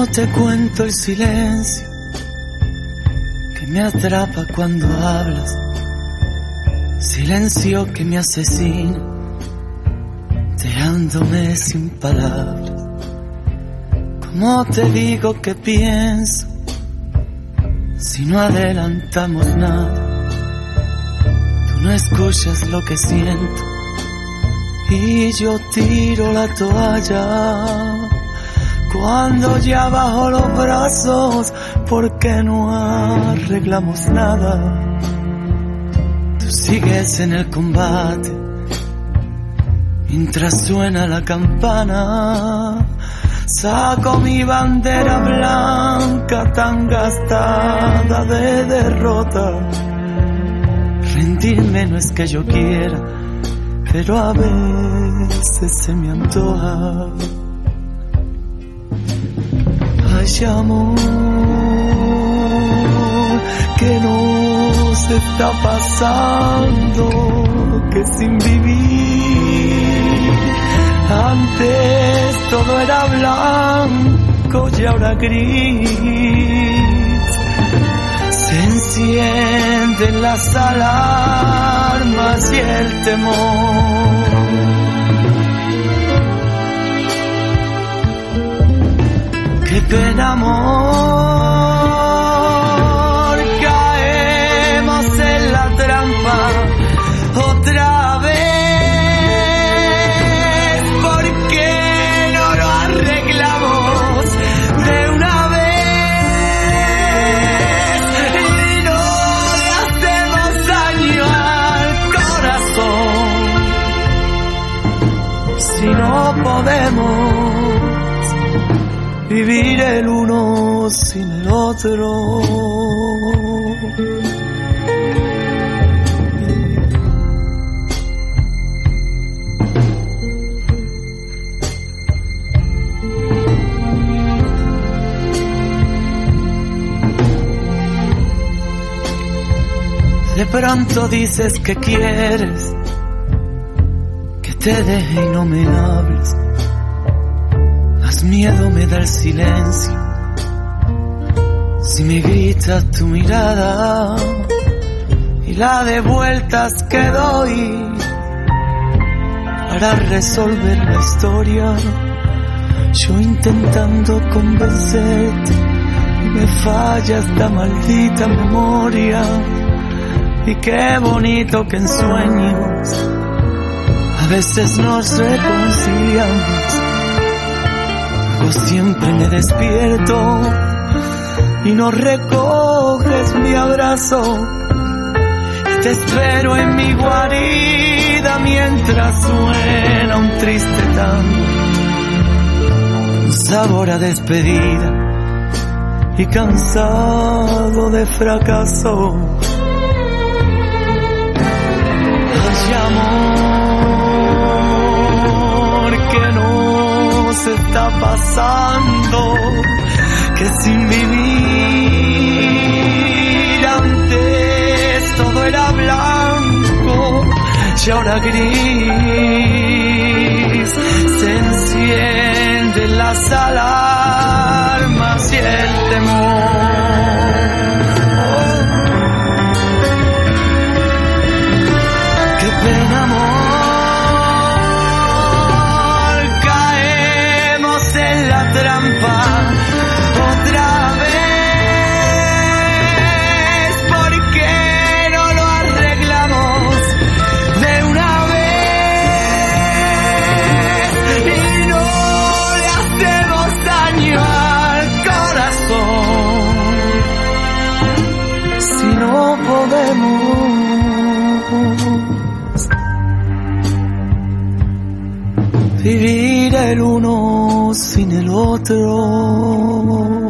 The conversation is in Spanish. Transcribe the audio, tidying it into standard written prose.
¿Cómo te cuento el silencio que me atrapa cuando hablas? Silencio que me asesina, dejándome sin palabras. ¿Cómo te digo que pienso si no adelantamos nada? Tú no escuchas lo que siento y yo tiro la toalla. Cuando ya bajo los brazos, ¿por qué no arreglamos nada? Tú sigues en el combate mientras suena la campana. Saco mi bandera blanca tan gastada de derrota. Rendirme no es que yo quiera, pero a veces se me antoja. Ay, amor, ¿qué nos está pasando? Que sin vivir antes todo era blanco y ahora gris. Se encienden las alarmas y el temor. Qué pena, amor, caemos en la trampa otra vez. ¿Por qué no lo arreglamos de una vez y no le hacemos daño al corazón? Si no podemos vivir el uno sin el otro. De pronto dices que quieres que te deje y no me hables. Miedo me da el silencio si me grita tu mirada y la de vueltas que doy para resolver la historia. Yo intentando convencerte y me falla esta maldita memoria. Y qué bonito que en sueños a veces nos reconciliamos. Siempre me despierto y no recoges mi abrazo. Y te espero en mi guarida mientras suena un triste tango, un sabor a despedida y cansado de fracaso. Ay, amor, que no se está pasando, que sin vivir antes todo era blanco y ahora gris. Se encienden las alarmas y el temor. Qué pena, amor, trampa otra vez. ¿Por qué no lo arreglamos de una vez y no le hacemos daño al corazón? Si no podemos vivir el uno sin el otro.